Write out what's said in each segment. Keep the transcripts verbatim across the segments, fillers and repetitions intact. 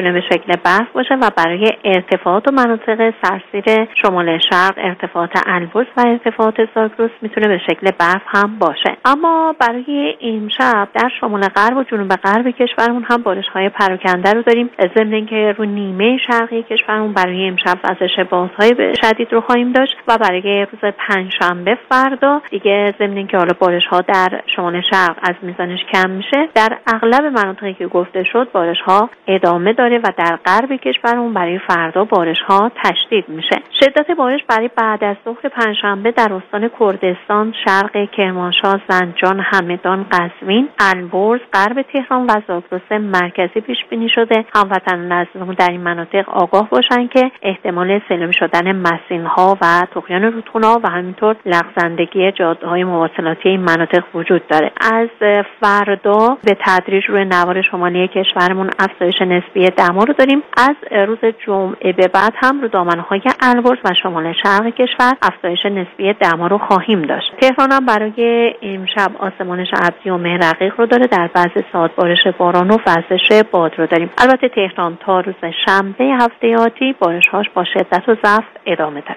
میتونه به شکل برف باشه و برای ارتفاعات و مناطق سراسر شمال شرق ارتفاعات البرز و ارتفاعات زاگرس میتونه به شکل برف هم باشه. اما برای امشب در شمال غرب و جنوب غرب کشورمون هم بارش‌های پراکنده رو داریم، ضمن اینکه رو نیمه شرقی کشورمون برای امشب وزش بازهای شدید رو خواهیم داشت و برای روز پنجشنبه فردا دیگه ضمن اینکه حالا بارش‌ها در شمال شرق از میزانش کم میشه، در اغلب مناطقی که گفته شد بارش‌ها ادامه داره و در غرب کشورمون برای فردا بارش‌ها تشدید میشه. شدت بارش برای بعد از ظهر پنجشنبه در استان کردستان، شرق کرمانشاه، زنجان، همدان، قزوین، البرز، غرب تهران و زاگرس مرکزی پیش بینی شده. هموطنان عزیزمون در این مناطق آگاه باشن که احتمال سیلابی شدن مسیرها و طغیان رودخونه‌ها و همینطور لغزندگی جاده‌های مواصلاتی این مناطق وجود داره. از فردا به تدریج روی نوار شمالی کشورمون افزایش نسبی دما رو داریم. از روز جمعه به بعد هم رو دامنه‌های البرز و شمال شرق کشور افزایش نسبی دما رو خواهیم داشت. تهران هم برای امشب آسمانش ابری و مه رقیق رو داره، در بعضی ساعات بارش باران و وزش باد رو داریم. البته تهران تا روز شنبه هفته آتی بارش‌هاش با شدت و ضعف ادامه داره.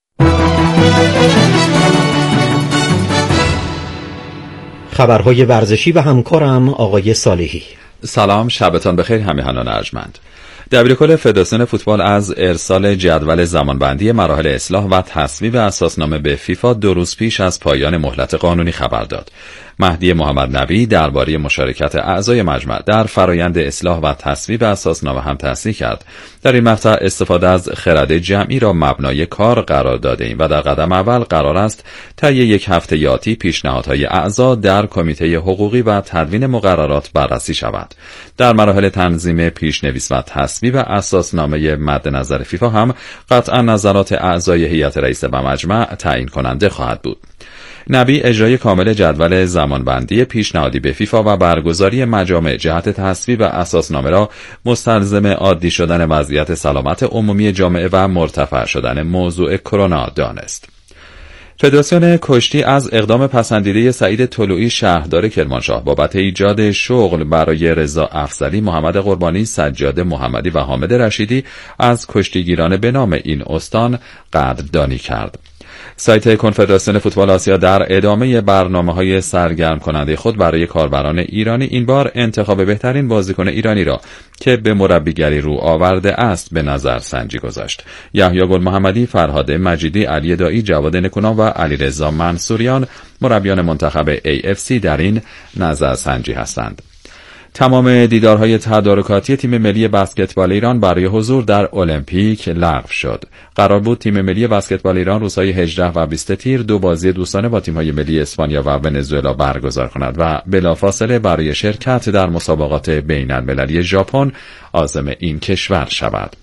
خبرهای ورزشی و همکارم آقای صالحی. سلام، شبتان بخیر همیهنان ارجمند. دبیرکل فدراسیون فوتبال از ارسال جدول زمانبندی مراحل اصلاح و تصویب اساسنامه به فیفا دو روز پیش از پایان مهلت قانونی خبر داد. مهدی محمد نبی درباره مشارکت اعضای مجمع در فرایند اصلاح و تصویب اساسنامه هم تصریح کرد. در این مقطع استفاده از خرد جمعی را مبنای کار قرار داده‌ایم و در قدم اول قرار است طی یک هفته آتی پیشنهادهای اعضا در کمیته حقوقی و تدوین مقررات بررسی شود. در مراحل تنظیم پیشنویس و تصویب اساسنامه مد نظر فیفا هم قطعا نظرات اعضای هیئت رئیسه و مجمع تعیین کننده خواهد بود. نبی اجرای کامل جدول زمانبندی پیشنهادی به فیفا و برگزاری مجامع جهت تصویب اساسنامه را مستلزم عادی شدن وضعیت سلامت عمومی جامعه و مرتفع شدن موضوع کرونا دانست. فدراسیون کشتی از اقدام پسندیده سعید طلوعی شهردار کرمانشاه بابت ایجاد شغل برای رضا افضلی، محمد قربانی، سجاد محمدی و حامد رشیدی از کشتیگیران به نام این استان قدردانی کرد. سایت کنفدراسیون فوتبال آسیا در ادامه برنامه‌های سرگرم کننده خود برای کاربران ایرانی این بار انتخاب بهترین بازیکن ایرانی را که به مربیگری رو آورده است به نظر سنجی گذاشت. یحیی گل محمدی، فرهاد مجیدی، علی دایی، جواد نکونام و علیرضا منصوریان مربیان منتخب ای اف سی در این نظر سنجی هستند. تمام دیدارهای تدارکاتی تیم ملی بسکتبال ایران برای حضور در المپیک لغو شد. قرار بود تیم ملی بسکتبال ایران روزهای هجده و بیست تیر دو بازی دوستانه با تیم‌های ملی اسپانیا و ونزوئلا برگزار کند و بلافاصله برای شرکت در مسابقات بین‌المللی ژاپن عازم این کشور شود.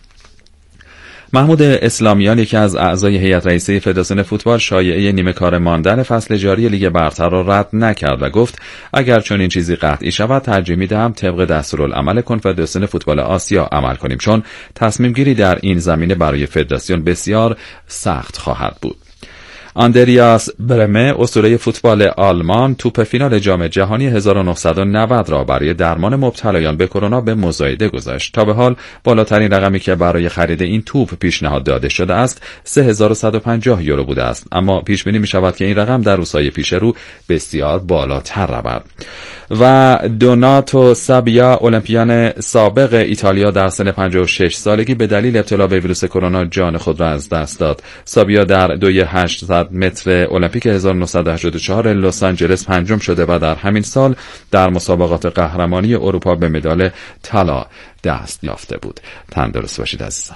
محمود اسلامیان، یکی از اعضای هیئت رئیسه فدراسیون فوتبال، شایعه نیمه کار ماندن فصل جاری لیگ برتر را رد نکرد و گفت اگر چنین چیزی قطعی شود ترجیح می‌دهم طبق دستورالعمل کنفدراسیون فوتبال آسیا عمل کنیم، چون تصمیم گیری در این زمینه برای فدراسیون بسیار سخت خواهد بود. آندریاس برمه، اسطوره فوتبال آلمان، توپ فینال جام جهانی هزار و نهصد و نود را برای درمان مبتلایان به کرونا به مزایده گذاشت. تا به حال بالاترین رقمی که برای خرید این توپ پیشنهاد داده شده است سه هزار و صد و پنجاه یورو بوده است، اما پیش بینی می شود که این رقم در روزهای پیش رو بسیار بالاتر رود. و دوناتو سابیا، المپیان سابق ایتالیا، در سن پنجاه و شش سالگی به دلیل ابتلا به ویروس کرونا جان خود را از دست داد. سابیا در دوی هشتصد متر المپیک هزار و نهصد و هشتاد و چهار لس آنجلس پنجم شده و در همین سال در مسابقات قهرمانی اروپا به مدال طلا دست یافته بود. تندرست باشید عزیزان.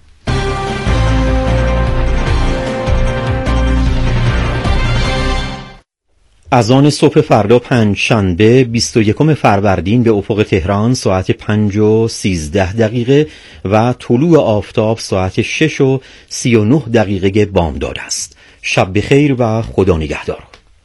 از آن صبح فردا پنج شنبه بیست و یکم فروردین به افق تهران ساعت پنج و سیزده دقیقه و طلوع آفتاب ساعت شش و سی و نه دقیقه بامداد است. شب بخیر و خدا نگهدار.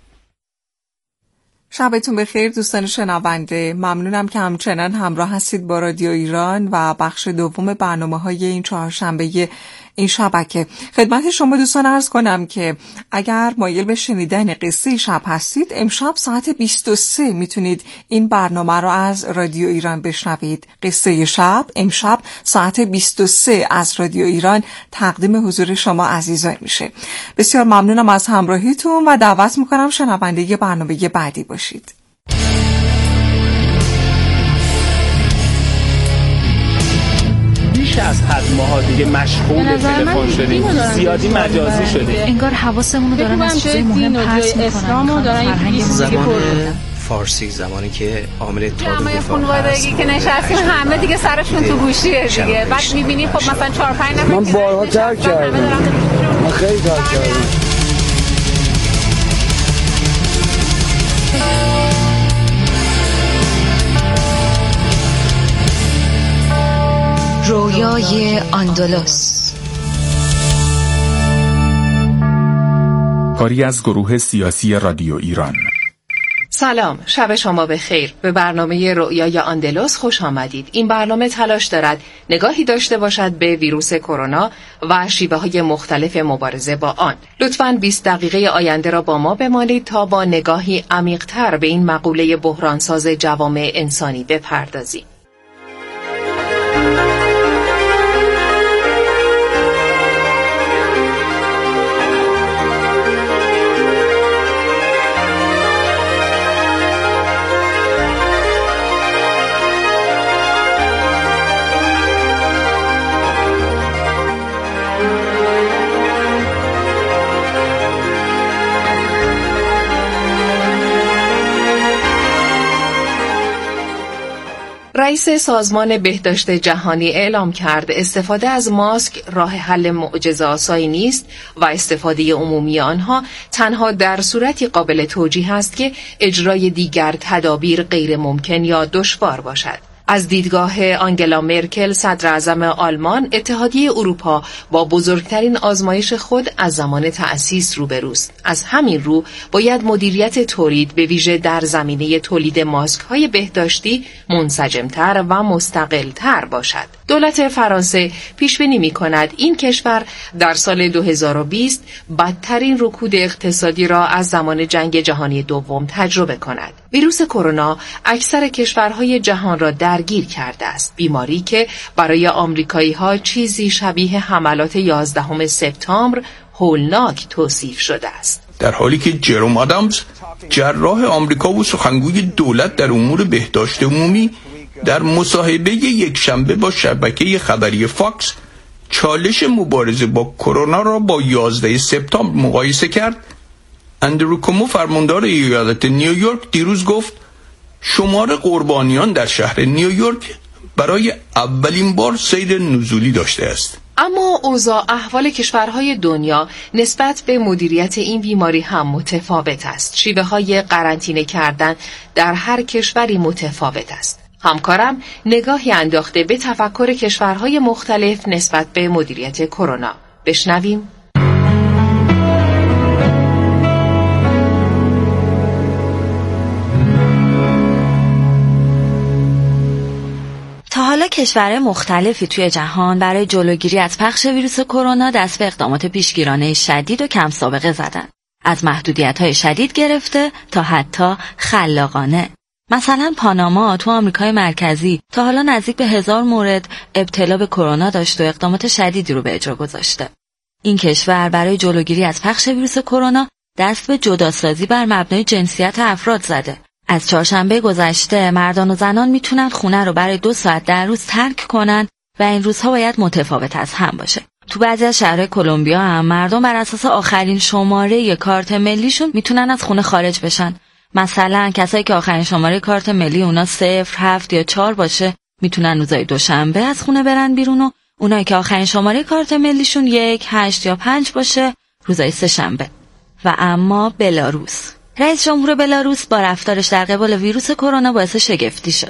شبتون بخیر دوستان شنونده، ممنونم که همچنان همراه هستید با رادیو ایران و بخش دوم برنامه‌های این چهارشنبه این شبکه. خدمت شما دوستان عرض کنم که اگر مایل به شنیدن قصه شب هستید، امشب ساعت بیست و سه میتونید این برنامه رو از رادیو ایران بشنوید. قصه شب امشب ساعت بیست و سه از رادیو ایران تقدیم حضور شما عزیزان میشه. بسیار ممنونم از همراهیتون و دعوت میکنم شنونده برنامه بعدی باشید. بیش از حد ماها دیگه مشغول تلفن شدیم، زیادی مجازی شدیم. انگار حواسمون رو دارن از چیزای مهم پرس میکنن. زبان فارسی زمانی که عامل تعادل دفاع خانوادگی که نشستیم همه دیگه سرشون تو گوشیه دیگه. بعد می‌بینی خب مثلا چهار پنج نفر من بارها ترک کردم، من خیلی ترک کردم. رویای اندلس، کاری از گروه سیاسی رادیو ایران. سلام، شب شما بخیر. به برنامه رؤیای اندلس خوش آمدید. این برنامه تلاش دارد نگاهی داشته باشد به ویروس کرونا و شیوه های مختلف مبارزه با آن. لطفاً بیست دقیقه آینده را با ما بمانید تا با نگاهی عمیق‌تر به این مقوله بحرانساز جوامع انسانی بپردازیم. رئیس سازمان بهداشت جهانی اعلام کرد استفاده از ماسک راه حل معجزه‌آسایی نیست و استفاده عمومی آنها تنها در صورتی قابل توجیه است که اجرای دیگر تدابیر غیر ممکن یا دشوار باشد. از دیدگاه آنگلا مرکل صدر اعظم آلمان، اتحادیه اروپا با بزرگترین آزمایش خود از زمان تأسیس روبروست. از همین رو باید مدیریت تولید به ویژه در زمینه تولید ماسک‌های بهداشتی منسجم‌تر و مستقل‌تر باشد. دولت فرانسه پیش بینی می‌کند این کشور در سال دو هزار و بیست بدترین رکود اقتصادی را از زمان جنگ جهانی دوم تجربه کند. ویروس کرونا اکثر کشورهای جهان را درگیر کرده است، بیماری که برای آمریکایی‌ها چیزی شبیه حملات یازدهم سپتامبر هولناک توصیف شده است. در حالی که جروم آدامز، جراح آمریکا و سخنگوی دولت در امور بهداشت عمومی، در مصاحبه یک شنبه با شبکه خبری فاکس چالش مبارزه با کرونا را با یازده سپتامبر مقایسه کرد، اندرو کومو فرماندار ایالت نیویورک دیروز گفت شمار قربانیان در شهر نیویورک برای اولین بار سیر نزولی داشته است. اما اوضاع احوال کشورهای دنیا نسبت به مدیریت این بیماری هم متفاوت است. شیوه های قرنطینه کردن در هر کشوری متفاوت است. همکارم نگاهی انداخته به تفکر کشورهای مختلف نسبت به مدیریت کرونا. بشنویم. تا حالا کشورهای مختلفی توی جهان برای جلوگیری از پخش ویروس کرونا دست به اقدامات پیشگیرانه شدید و کم سابقه زدن. از محدودیت‌های شدید گرفته تا حتی خلاقانه. مثلا پاناما تو آمریکای مرکزی تا حالا نزدیک به هزار مورد ابتلا به کرونا داشت و اقدامات شدیدی رو به اجرا گذاشته. این کشور برای جلوگیری از پخش ویروس کرونا دست به جداسازی بر مبنای جنسیت افراد زده. از چهارشنبه گذشته مردان و زنان میتونن خونه رو برای دو ساعت در روز ترک کنن و این روزها باید متفاوت از هم باشه. تو بعضی از شهرهای کلمبیا هم مردم بر اساس آخرین شماره کارت ملیشون میتونن از خونه خارج بشن. مثلا کسایی که آخرین شماره کارت ملی اونا صفر، هفت یا چهار باشه میتونن روزای دوشنبه از خونه برن بیرون و اونایی که آخرین شماره کارت ملیشون یک، هشت یا پنج باشه روزای سه شنبه. و اما بلاروس، رئیس جمهور بلاروس با رفتارش در قبال ویروس کرونا باعث شگفتی شده.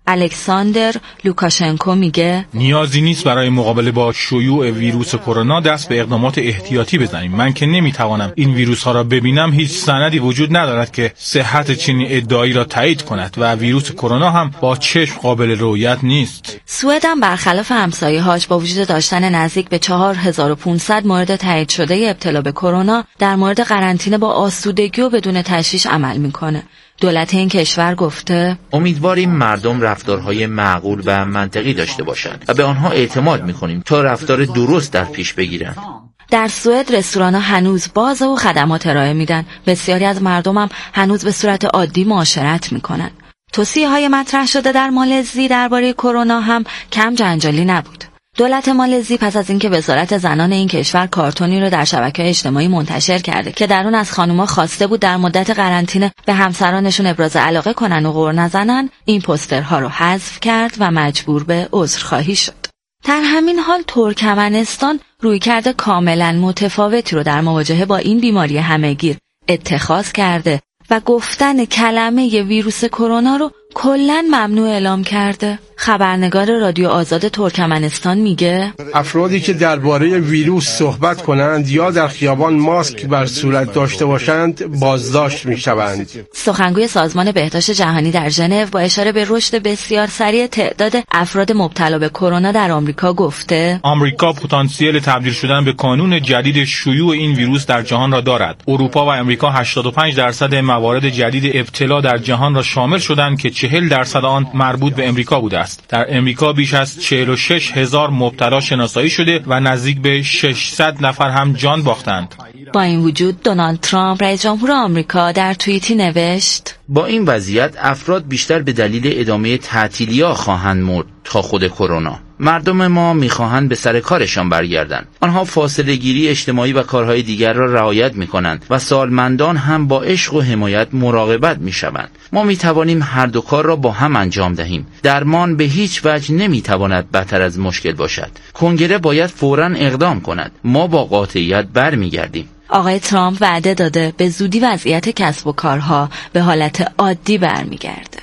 الکساندر لوکاشنکو میگه نیازی نیست برای مقابله با شیوع ویروس کرونا دست به اقدامات احتیاطی بزنیم. من که نمیتوانم این ویروس ها را ببینم، هیچ سندی وجود ندارد که صحت چنین ادعایی را تایید کند و ویروس کرونا هم با چشم قابل رؤیت نیست. سوئد هم برخلاف همسایه‌هاش با وجود داشتن نزدیک به چهار هزار و پانصد مورد تایید شده ابتلا به کرونا در مورد قرنطینه با آسودگی و بدون تشویش عمل میکنه. دولت این کشور گفته امیدواریم مردم رفتارهای معقول و منطقی داشته باشند و به آنها اعتماد میکنیم تا رفتار درست در پیش بگیرند. در سوئد رستوران‌ها هنوز باز و خدمات ارائه میدن. بسیاری از مردم هم هنوز به صورت عادی معاشرت میکنن. توصیه‌های مطرح شده در مالزی درباره کرونا هم کم جنجالی نبود. دولت مالزی پس از اینکه وزارت زنان این کشور کارتونی رو در شبکه‌های اجتماعی منتشر کرده که در اون از خانوما خواسته بود در مدت قرنطینه به همسرانشون ابراز علاقه کنن و غر نزنن، این پوسترها رو حذف کرد و مجبور به عذرخواهی شد. در همین حال ترکمنستان رویکرد کاملا متفاوتی رو در مواجهه با این بیماری همه‌گیر اتخاذ کرده و گفتن کلمه ویروس کرونا رو کلاً ممنوع اعلام کرده. خبرنگار رادیو آزاد ترکمنستان میگه افرادی که درباره ویروس صحبت کنند یا در خیابان ماسک بر صورت داشته باشند بازداشت میشوند. سخنگوی سازمان بهداشت جهانی در ژنو با اشاره به رشد بسیار سریع تعداد افراد مبتلا به کرونا در آمریکا گفته آمریکا پتانسیل تبدیل شدن به کانون جدید شیوع این ویروس در جهان را دارد. اروپا و آمریکا هشتاد و پنج درصد موارد جدید ابتلا در جهان را شامل شدند که چهل درصد آن مربوط به آمریکا بوده است. در امریکا بیش از چهل و شش هزار مبتلا شناسایی شده و نزدیک به ششصد نفر هم جان باختند. با این وجود دونالد ترامپ رئیس جمهور آمریکا در توییتی نوشت با این وضعیت افراد بیشتر به دلیل ادامه تعطیلی‌ها خواهند مرد تا خود کرونا. مردم ما میخواهند به سر کارشان برگردند. آنها فاصله گیری اجتماعی و کارهای دیگر را رعایت میکنند و سالمندان هم با عشق و حمایت مراقبت میشوند. ما میتوانیم هر دو کار را با هم انجام دهیم. درمان به هیچ وجه نمیتواند بدتر از مشکل باشد. کنگره باید فوراً اقدام کند. ما با قاطعیت برمیگردیم. آقای ترامپ وعده داده به زودی وضعیت کسب و کارها به حالت عادی برمیگرده.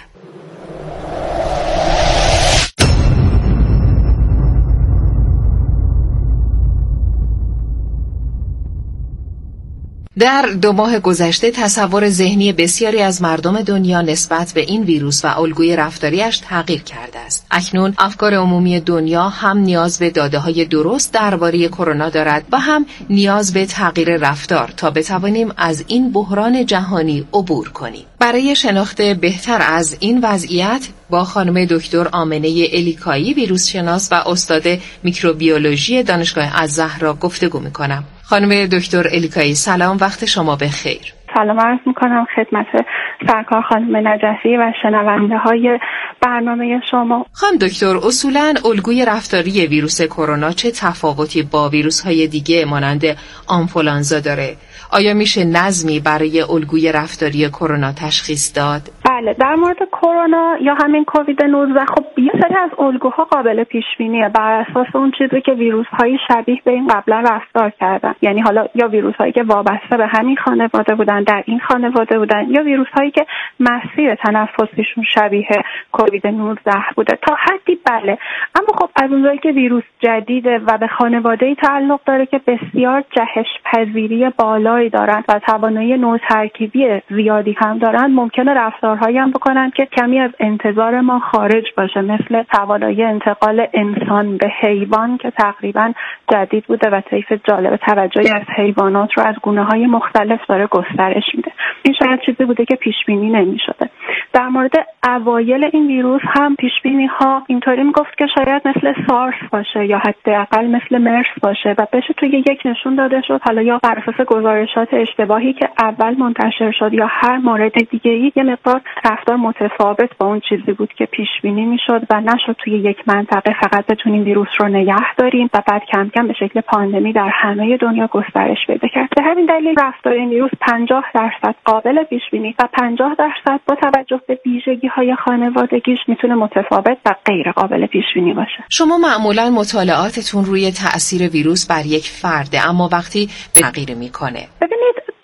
در دو ماه گذشته تصور ذهنی بسیاری از مردم دنیا نسبت به این ویروس و الگوی رفتاریش تغییر کرده است. اکنون افکار عمومی دنیا هم نیاز به داده‌های درست درباره کرونا دارد و هم نیاز به تغییر رفتار تا بتوانیم از این بحران جهانی عبور کنیم. برای شناخت بهتر از این وضعیت با خانم دکتر آمنه الیکایی ویروس شناس و استاد میکروبیولوژی دانشگاه الزهرا گفتگو می‌کنم. خانم دکتر الیکایی سلام، وقت شما بخیر. سلام عرض میکنم خدمت سرکار خانم نجفی و شنونده های برنامه شما. خانم دکتر، اصولاً الگوی رفتاری ویروس کرونا چه تفاوتی با ویروس های دیگه مانند آنفولانزا داره؟ آیا میشه نظمی برای الگوی رفتاری کرونا تشخیص داد؟ بله، در مورد کرونا یا همین کووید نوزده خب یه سری از الگوها قابل پیش بینیه بر اساس اون چیزی که ویروس های شبیه به این قبلا رفتار کردن. یعنی حالا یا ویروس هایی که وابسته به همین خانواده بودن، در این خانواده بودن، یا ویروس هایی که مسیر تنفسیشون شبیه کووید نوزده بوده. تا حدی بله، اما خب از اونجایی که ویروس جدیده و به خانواده‌ای تعلق داره که بسیار جهش پذیری بالایی دارن و توانایی نوع ترکیبی زیادی هم دارن، ممکنه رفتارهایی هم بکنن که کمی از انتظار ما خارج باشه، مثل توانایی انتقال انسان به حیوان که تقریبا جدید بوده و طیف جالب توجهی از حیوانات رو از گونه‌های مختلف داره گسترش میده. این شاید چیزی بوده که پیش بینی نمی‌شده. در مورد اوایل این ویروس هم پیش بینی ها اینطوری میگفت که شاید مثل سارس باشه یا حداقل مثل مرس باشه و بشه توی یک نشون داده شد، حالا یا بر اساس گزارشات اشتباهی که اول منتشر شد یا هر مورد دیگه‌ای یه مقدار رفتار متفاوت با اون چیزی بود که پیش بینی میشد و نشد توی یک منطقه فقط بتونیم ویروس رو نگه داریم و بعد کم کم به شکل پاندمی در همه دنیا گسترش پیدا کرد. به همین دلیل رفتار این ویروس پنجاه درصد قابل پیش بینی و پنجاه درصد با توجه به ویژگی‌های خانوادگیش میتونه متفاوت و غیر قابل پیش بینی باشه. شما معمولا مطالعاتتون روی تأثیر ویروس بر یک فرده، اما وقتی به تغییر میکنه. ببینید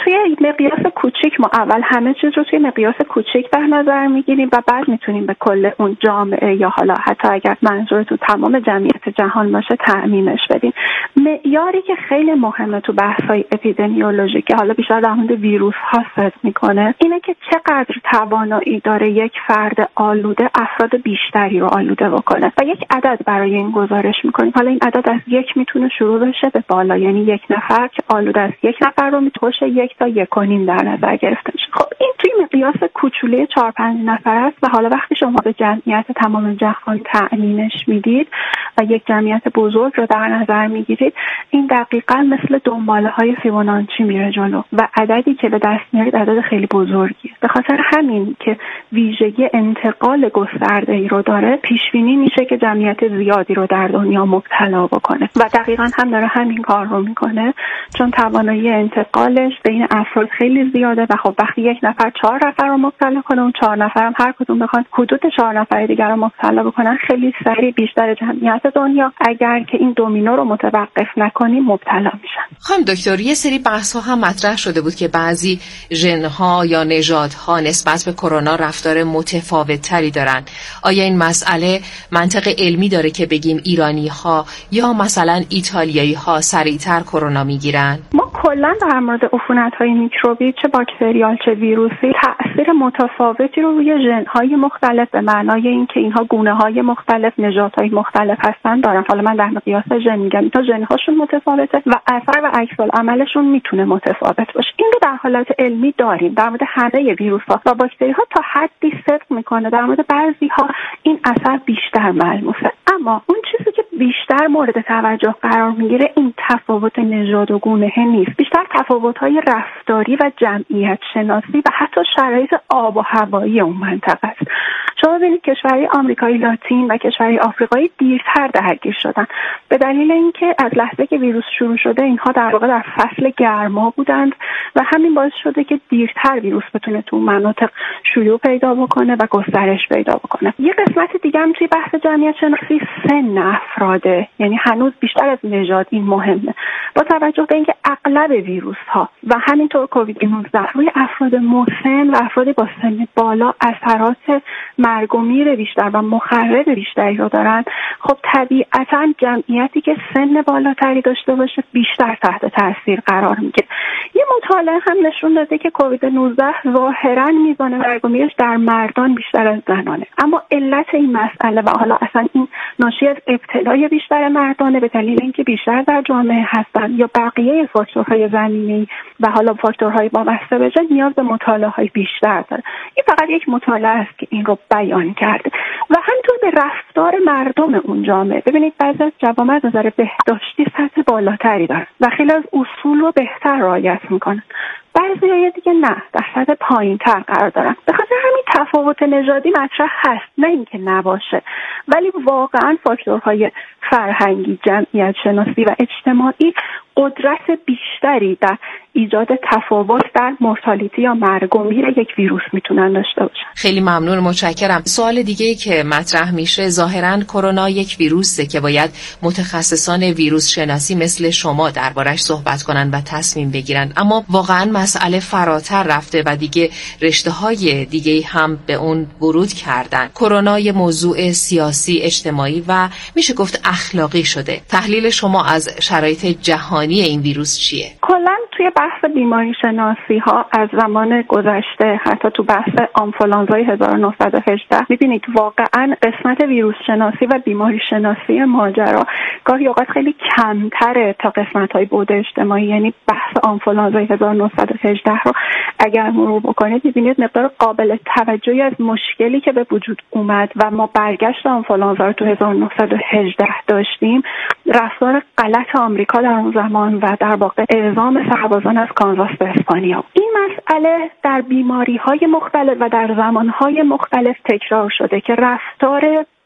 توی مقیاس کوچیک ما اول همه چیز رو توی مقیاس کوچیک در نظر میگیریم و بعد میتونیم به کل اون جامعه یا حالا حتی اگر منظورتون تمام جمعیت جهان باشه تعمیمش بدیم. معیاری که خیلی مهمه تو بحث‌های اپیدمیولوژی که حالا بیشتر در مورد ویروس ها صحبت میکنه اینه که چقدر توانایی داره یک فرد آلوده افراد بیشتری رو آلوده بکنه و یک عدد برای این گزارش میکنیم. حالا این عدد از یک میتونه شروع بشه به بالا، یعنی یک نفر که آلوده از یک نفر رو میتوشه یک تا یک و نیم در نظر گرفته میشه. خب این توی مقیاس کوچوله چهار پنج نفر است و حالا وقتی شما به جمعیت تمام جهان تعیینش میدید و یک جمعیت بزرگ رو در نظر میگیرید، این دقیقاً مثل دنباله های فیبوناچی میره جلو و عددی که به دست میارید عدد خیلی بزرگیه. به خاطر همین که ویژگی انتقال گسترده ای رو داره، پیش بینی میشه که جمعیت زیادی رو در دنیا مبتلا بکنه و دقیقاً هم داره همین کار رو میکنه، چون توانایی انتقالش بین افراد خیلی زیاده و خب وقتی یک نفر چهار نفر رو مبتلا کنه، اون چهار نفر هم هر کدوم بخوان حدود چهار نفر دیگر رو مبتلا بکنن، خیلی سریع بیشتر جمعیت دنیا اگر که این دومینو رو متوقف نکنیم مبتلا میشن. خانم دکتر، یه سری بحث ها هم مطرح شده بود که بعضی ژن‌ها یا نژادها نسبت به کرونا رفتار متفاوت‌تری دارن. آیا این مسئله منطق علمی داره که بگیم ایرانی‌ها یا مثلا ایتالیایی‌ها سریعتر کرونا میگیرن؟ ما کلا در مورد عفونت‌های میکروبی چه باکتریال چه ویروسی تأثیر متفاوتی رو روی ژن‌های مختلف به معنای اینکه اینها گونه‌های مختلف، نژادهای مختلف هستن دارن. حالا من در مقیاس ژن میگم تا ژن‌هاشون متفاوته و اثر و عکس‌العملشون میتونه متفاوت باشه. این رو در حالت علمی داریم. در مورد همه ویروس‌ها و باکتری‌ها تا حدی صدق میکنه، در مورد بعضی‌ها این اثر بیشتر ملموسه. اما اون چیزی که بیشتر مورد توجه قرار میگیره این تفاوت نژاد و گونه نیست، بیشتر تفاوت‌های رفتاری و جمعیت شناسی و حتی شرایط آب و هوایی اون منطقه است. شما ببینید کشورهای آمریکای لاتین و کشورهای آفریقایی دیرتر درگیر شدن به دلیل اینکه از لحظه که ویروس شروع شده اینها در واقع در فصل گرما بودند و همین باعث شده که دیرتر ویروس بتونه تو مناطق شیوع پیدا بکنه و گسترش پیدا بکنه. یه قسمت دیگه هم توی بحث جمعیت شناسی سن افراده، یعنی هنوز بیشتر از نژاد این مهمه، با توجه به اینکه اغلب ویروس ها و همینطور کووید نوزده روی افراد مسن و افراد با سن بالا اثرات مرگ و میر بیشتر و مخرب بیشتری رو دارن. خب طبیعتا جمعیتی که سن بالاتری داشته باشه بیشتر تحت تاثیر قرار میگیره. یه مطالعه هم نشون داده که کووید نوزده ظاهرا میزان مرگ و میرش در مردان بیشتر از زنانه، اما علت این مسئله و حالا اصلا این ناشی از ابتلای بیشتر مردانه به دلیل اینکه بیشتر در جامعه هستن یا بقیه فاکتورهای زمینه‌ای و حالا فاکتورهای وابسته به جن نیاز به مطالعه‌های بیشتر داره. این فقط یک مطالعه است که این رو بیان کرده و همینطور به رفتار مردم اون جامعه. ببینید بعضی از جوامع از نظر بهداشتی سطح بالاتری دارن و خیلی از اصول رو بهتر رعایت میکنن، بعضی دیگه نه، در سطح پایین‌تر قرار دارن. به خاطر همین تفاوت نژادی مطرح هست، نه اینکه نباشه، ولی واقعا فاکتورهای فرهنگی، جمعیت شناسی و اجتماعی قدرت بیشتری در ایجاد تفاوت در مورتالیتی یا مرگ و میر یک ویروس میتونن داشته باشن. خیلی ممنون، متشکرم. سوال دیگه‌ای که مطرح میشه، ظاهراً کرونا یک ویروسه که باید متخصصان ویروس شناسی مثل شما دربارش صحبت کنن و تصمیم بگیرن، اما واقعاً مسئله فراتر رفته و دیگه رشته‌های دیگه‌ای هم به اون ورود کردن. کرونا یه موضوع سیاسی، اجتماعی و میشه گفت اخلاقی شده. تحلیل شما از شرایط جهانی این ویروس چیه؟ کلاً توی بحث بیماری شناسی ها از زمان گذشته، حتی تو بحث آنفولانزای هزار و نهصد و هجده میبینید واقعاً قسمت ویروس شناسی و بیماری شناسی ماجرا گاهی اوقات خیلی کمتره تا قسمت های بعد اجتماعی. یعنی بحث آنفولانزای هزار و نهصد و هجده رو اگر مرور بکنید میبینید مقدار قابل توجهی از مشکلی که به وجود اومد و ما برگشت آنفولانزا رو تو هزار و نهصد و هجده داشتیم، رفتار غلط آمریکا در اون زمان و در واقع اعزام سربازان از کانزاس به اسپانیا. این مسئله در بیماری‌های مختلف و در زمان‌های مختلف تکرار شده که رفتار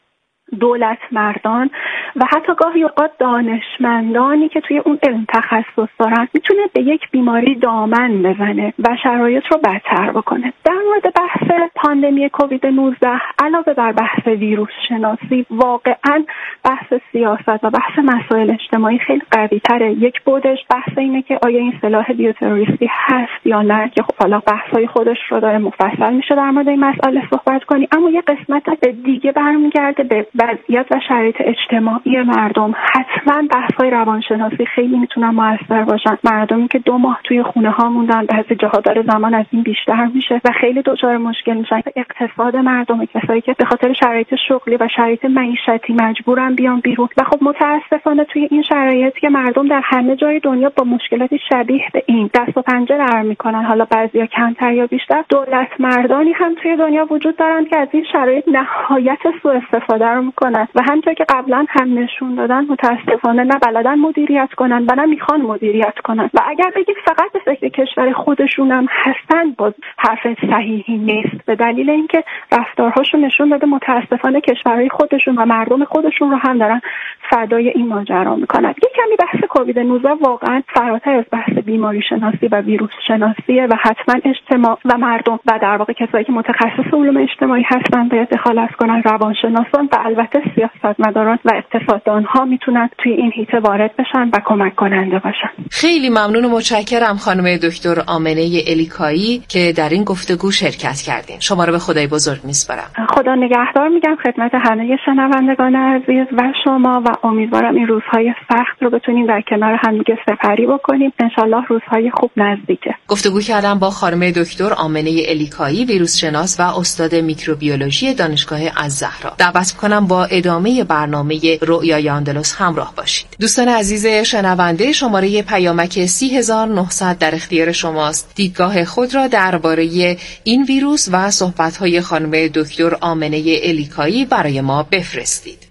دولت مردان و حتی گاهی اوقات دانشمندانی که توی اون علم تخصص دارن میتونه به یک بیماری دامن بزنه و شرایط رو بدتر بکنه. در مورد بحث پاندمی کووید نوزده علاوه بر بحث ویروس شناسی، واقعا بحث سیاست و بحث مسائل اجتماعی خیلی قوی تره. یک بودش بحث اینه که آیا این سلاح بیوتروریستی هست یا نه، که خب حالا بحث‌های خودش رو داره، مفصل میشه در مورد این مسئله صحبت کنی. اما یه قسمت دیگه برمیگرده به وضعیت و شرایط اجتماعی مردم. حتما بحث‌های روانشناسی خیلی میتونن موثر باشن. مردمی که دو ماه توی خونه ها موندن، بعضی جاها داره زمان از این بیشتر میشه و خیلی دچار مشکل میشن. اقتصاد مردم، کسایی که به خاطر شرایط شغلی و شرایط معیشتی مجبورن بیان بیرون و خب متاسفانه توی این شرایط که مردم در همه جای دنیا با مشکلات شبیه به این دست و پنجه نرم میکنن، حالا بعضیا کمتر یا بیشتر، دولت مردانی هم توی دنیا وجود دارن که از این شرایط نهایت سوء استفاده رو میکنن و همونطور که قبلا هم نشون دادن متاسفانه نه بلدن مدیریت کنن و نه میخوان مدیریت کنن و اگر بگید فقط به فکر کشور خودشونم هستن، باز حرف صحیحی نیست، به دلیل اینکه رفتارهاشون نشون داده متاسفانه کشورهای خودشون و مردم خودشون رو هم دارن فدای این ماجرا میکنن. یک کمی بحث کووید نوزده واقعا فراتر از بحث بیماری شناسی و ویروس شناسیه و حتما اجتماع و مردم و در واقع کسایی که متخصص علوم اجتماعی هستن باید دخالت کنن. روانشناسان و البته سیاستمداران و اقتصاددان ها میتونن توی این حیطه وارد بشن و کمک کننده باشن. خیلی ممنون و متشکرم خانم دکتر آمنه الیکایی که در این گفتگو شرکت کردین. شما رو به خدای بزرگ میسپارم. خدا نگهدار میگم خدمت همه شنوندگان عزیز و شما و امیدوارم این روزهای سخت رو بتونیم در کنار هم دیگه سپری بکنیم. انشالله روزهای خوب نزدیکه. گفتگو کردم با خانم دکتر آمنه الیکایی، ویروس شناس و استاد میکروبیولوژی دانشگاه الزهرا. دعوت کنم با ادامه برنامه رؤیای آندلس همراه باشید. دوستان عزیز شنونده، شماره پیامک سی هزار و نهصد در اختیار شماست. دیدگاه خود را درباره این ویروس و صحبت‌های خانم دکتر آمنه الیکایی برای ما بفرستید.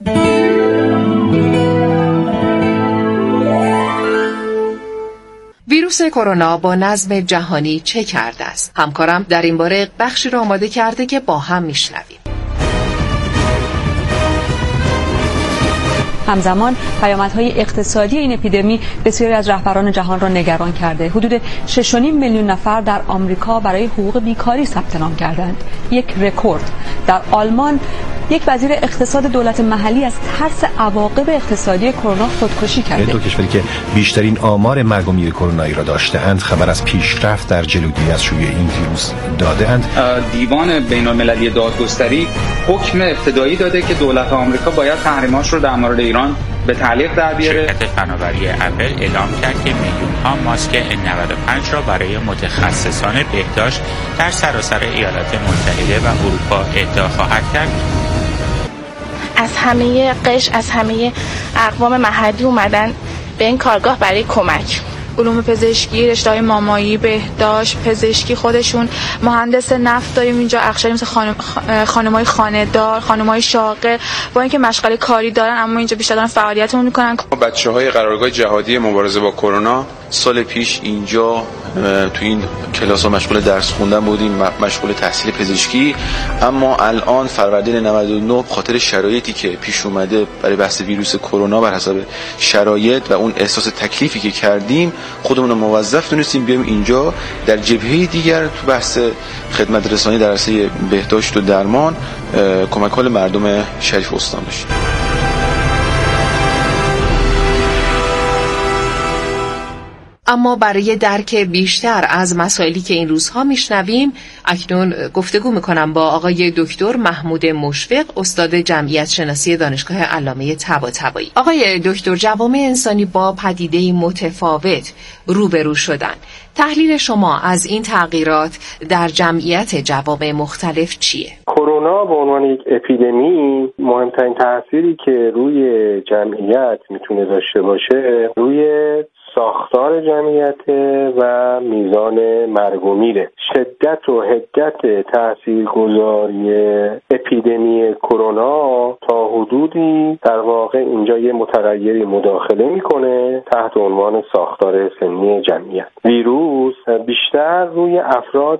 ویروس کرونا با نظم جهانی چه کرده است؟ همکارم در این باره بخشی را آماده کرده که با هم میشنویم. همزمان پیامدهای اقتصادی این اپیدمی بسیاری از رهبران جهان را نگران کرده. حدود شش و نیم میلیون نفر در آمریکا برای حقوق بیکاری ثبت نام کردند، یک رکورد. در آلمان یک وزیر اقتصاد دولت محلی از ترس عواقب اقتصادی کرونا خودکشی کرده. دو کشوری که بیشترین آمار مرگ و میر کرونایی را داشته‌اند خبر از پیشرفت در جلوگیری از شیوع این ویروس داده‌اند. دیوان بین‌المللی دادگستری حکم ابتدایی داده که دولت آمریکا باید تحریماش رو در مورد ایران به تعلیق در بیاره. شرکت فناوری اپل اعلام کرد که میلیون ها ماسک ان نود و پنج را برای متخصصان بهداشت در سراسر ایالات متحده و اروپا اهدا خواهد کرد. از همه قش از همه اقوام محلی اومدن به این کارگاه برای کمک. علوم پزشکی، رشته‌های مامایی، بهداشت، پزشکی، خودشون مهندس نفت داریم اینجا، اقشاری مثل خانم خانم‌های خانه‌دار، خانم‌های شاغل، با اینکه مشغله کاری دارن اما اینجا بیشتر دارن فعالیتمون میکنن. بچه‌های قرارگاه جهادی مبارزه با کرونا سال پیش اینجا تو این کلاس‌ها مشغول درس خوندن بودیم، مشغول تحصیل پزشکی، اما الان فروردین نود و نه خاطر شرایطی که پیش اومده برای بحث ویروس کرونا بر حسب شرایط و اون احساس تکلیفی که کردیم خودمون رو موظف دونستیم بیایم اینجا در جبهه دیگر تو بحث خدمت رسانی در عرصه بهداشت و درمان کمک حال مردم شریف استان باشیم. اما برای درک بیشتر از مسائلی که این روزها میشنویم اکنون گفتگو میکنم با آقای دکتر محمود مشفق، استاد جمعیت شناسی دانشگاه علامه طباطبایی. آقای دکتر، جوامع انسانی با پدیده متفاوت روبرو شدن. تحلیل شما از این تغییرات در جمعیت جوامع مختلف چیه؟ کرونا به عنوان یک اپیدمی مهمترین تأثیری که روی جمعیت میتونه داشته باشه روی ساختار جمعیت و میزان مرگ و میره. شدت و حدت تاثیرگذاری اپیدمی کرونا تا حدودی در واقع اینجا یه متغیری مداخله میکنه تحت عنوان ساختار سنی جمعیت. ویروس بیشتر روی افراد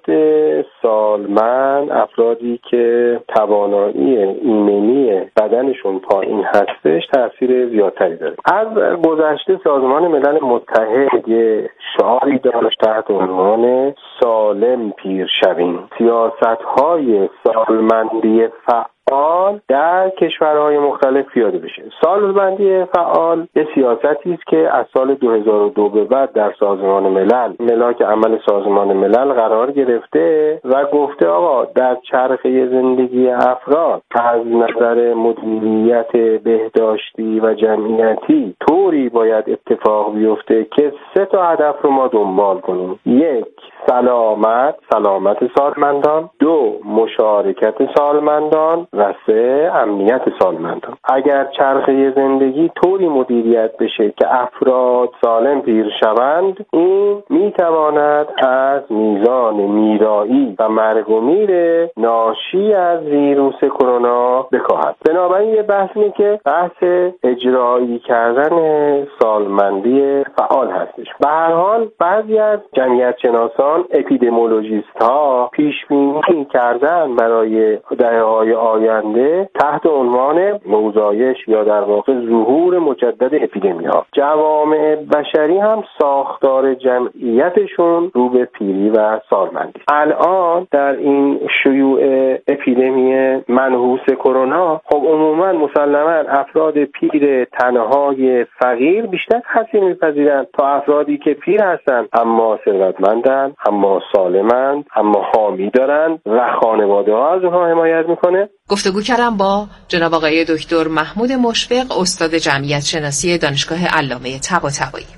سالمند، افرادی که توانایی ایمنی بدنشون پایین هستش تاثیر زیادتری داره. از گذشته سازمان ملل متحد یه شعاری داشت تحت عنوان سالم پیر شویم. سیاست‌های سالمندی فعال در کشورهای مختلف پیاده بشه. سالمندی فعال یه سیاستی است که از سال دو هزار و دو به بعد در سازمان ملل، ملاک عمل سازمان ملل قرار گرفته و گفته آقا در چرخه زندگی افراد از نظر مدیریت بهداشتی و جمعیتی طوری باید اتفاق بیفته که سه تا هدف رو ما دنبال کنیم. یک، سلامت، سلامت سالمندان. دو، مشارکت سالمندان. و سه، امنیت سالمندان. اگر چرخه زندگی طوری مدیریت بشه که افراد سالم پیر شوند، این میتواند از میزان میرایی و مرگ و میر ناشی از ویروس کرونا بکاهد. بنابراین یه بحث اینه که بحث اجرایی کردن سالمندی فعال هستش. به هر حال بعضی از جمعیت شناسان، اپیدمیولوژیست ها پیش بینی کردن برای دهه‌های آینده تحت عنوان موزایش یا در واقع ظهور مجدد اپیدمی ها. جوامع بشری هم ساختار جمعیتشون رو به پیری و سالمندی. الان در این شیوع اپیدمی منحوس کرونا خب عموما مسلما افراد پیر تنهای فقیر بیشتر تاثیر میپذیرن تا افرادی که پیر هستن اما ثروتمندن، اما سالمند، اما حامی دارن و خانواده ها از اونها حمایت میکنه. گفتگو کردم با جناب آقای دکتر محمود مشفق، استاد جمعیت شناسی دانشگاه علامه طباطبایی.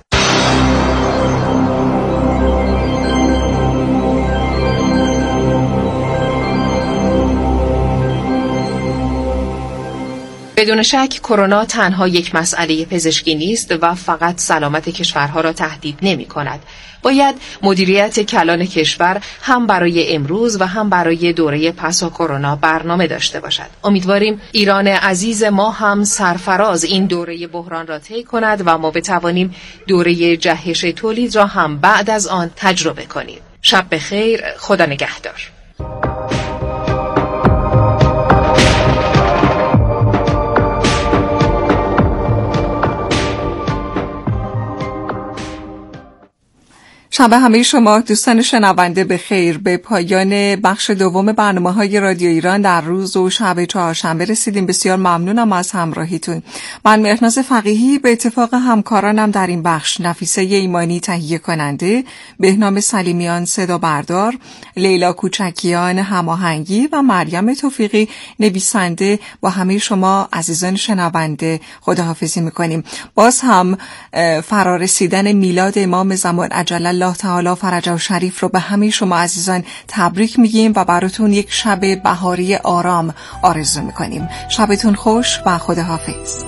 بدون شک کرونا تنها یک مسئله پزشکی نیست و فقط سلامت کشورها را تهدید نمی کند. باید مدیریت کلان کشور هم برای امروز و هم برای دوره پس کرونا برنامه داشته باشد. امیدواریم ایران عزیز ما هم سرفراز این دوره بحران را طی کند و ما بتوانیم دوره جهش تولید را هم بعد از آن تجربه کنیم. شب بخیر، خدا نگهدار. شب همه شما دوستان شنونده به خیر. به پایان بخش دوم برنامه‌های رادیو ایران در روز و شب چهارشنبه رسیدیم. بسیار ممنونم از همراهیتون. من مهناز فقیهی به اتفاق همکارانم در این بخش، نفیسه ایمانی تهیه کننده، بهنام سلیمیان صدا بردار، لیلا کوچکیان هماهنگی و مریم توفیقی نویسنده، با همه شما عزیزان شنونده خداحافظی می‌کنیم. باز هم فرارسیدن میلاد امام زمان عجل الله تعالی فرجه و شریف رو به همه شما عزیزان تبریک میگیم و براتون یک شب بهاری آرام آرزو میکنیم. شبتون خوش و خداحافظ.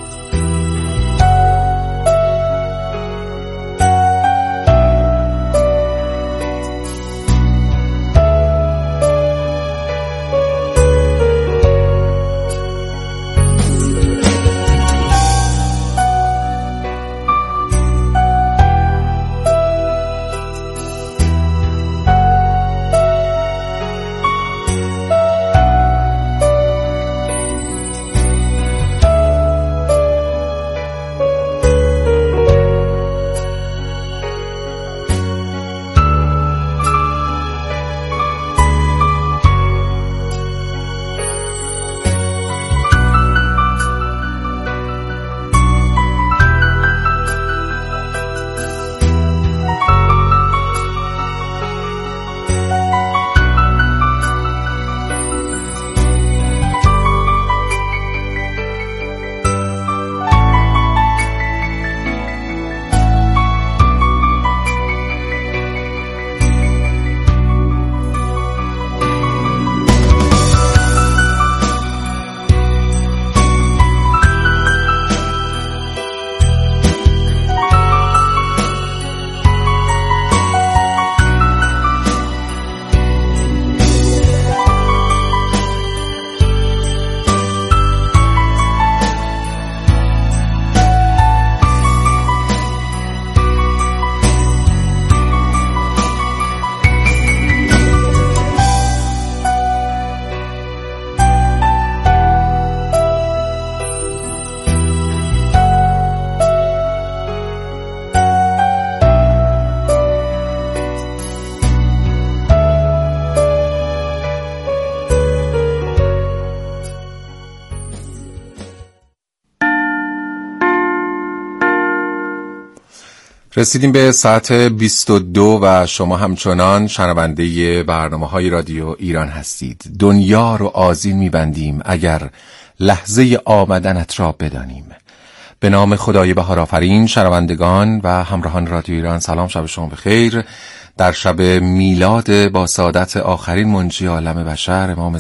رسیدیم به ساعت بیست و دو و شما همچنان شنونده برنامه‌های رادیو ایران هستید. دنیا رو آذین می‌بندیم اگر لحظه آمدنت را بدانیم. به نام خدای بهارآفرین، شنوندگان و همراهان رادیو ایران سلام، شب شما بخیر. در شب میلاد با سعادت آخرین منجی عالم بشر امام